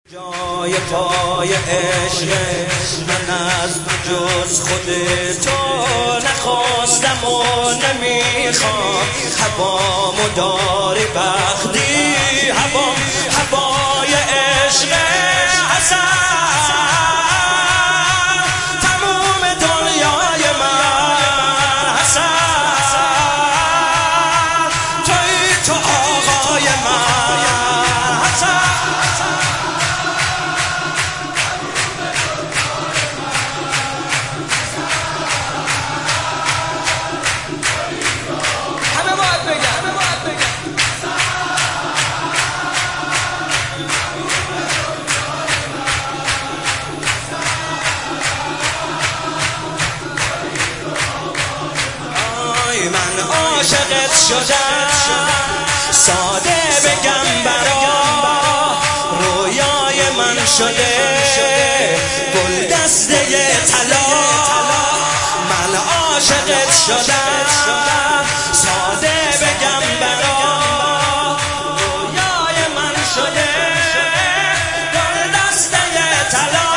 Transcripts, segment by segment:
جای پای عشق من از جز خود تو نخواستم و نمیخوام. هوامو داری بختی هوای عشق حسن تموم دنیای من حسن توی تو آقای من حسن من عاشقت شدم ساده بگم برا رویای من شده گل دسته طلا. من عاشقت شدم ساده بگم برا رویای من شده گل دسته طلا.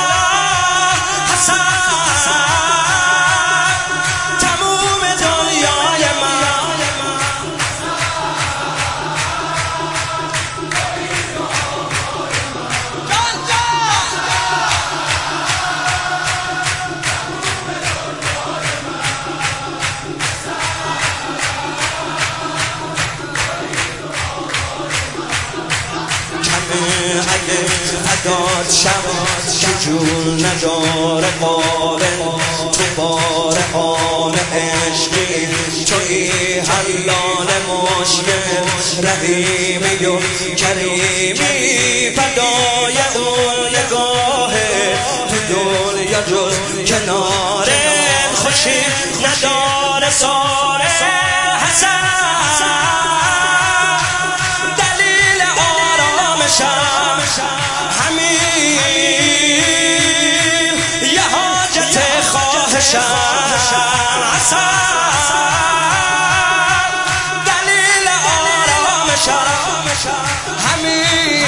اگه فدات شم که جون نداره قارن تو بارهان عشقی توی حلال مشکل رحیمی و کریمی فدای اون نگاهه تو دنیا جز کناره خوشی نداره ساره حسن همین یه حاجت خواهشم حسن دلیل آرامشم همین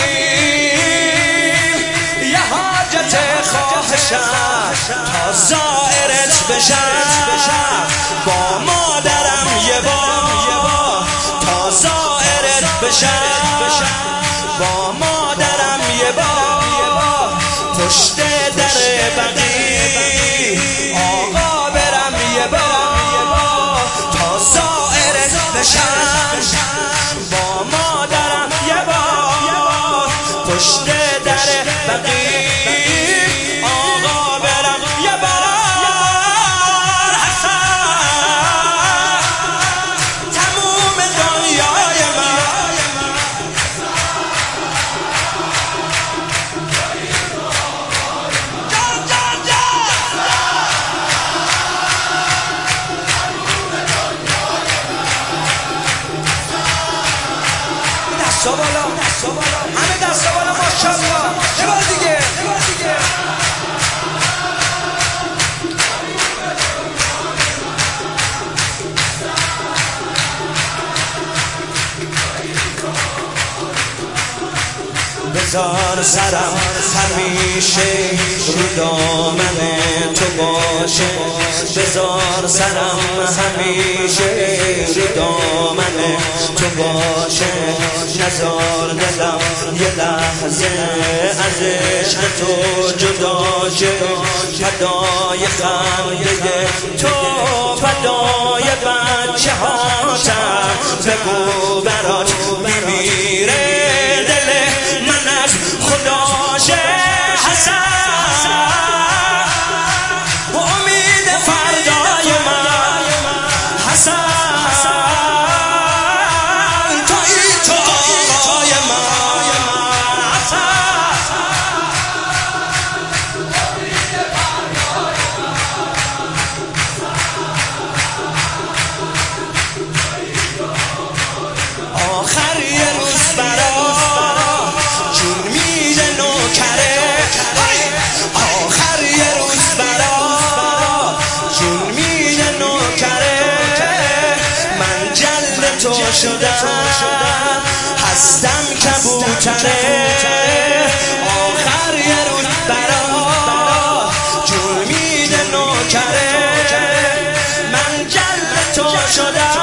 یه حاجت خواهشم تا زائرت بشم با مادرم یه بار تا زائرت بشم با مادرم یه بار پشت در بقی آقا برم یه بار تا زائرت بشم با مادرم یه بار پشت در بقی آقا برم یه بار حسن تموم دنیای من دستا بالا همه دستا بالا ماشاءالله یه بار دیگه بذار سرم همیشه رو دامن تو باشه بذار سرم همیشه رو دامن تو باشه نذار دلم یه لحظه از عشق تو جدا شه فدای خنده تو فدای بچه هاتم بگو برات میمیره دل من از خداشه حسن امید فردای من حسن توی تو آقای من حسن آخر یه روز برا جون میده نوکره آخر یه روز برا جون میده نوکره من جلد تو شدم هستم کبوتره شدم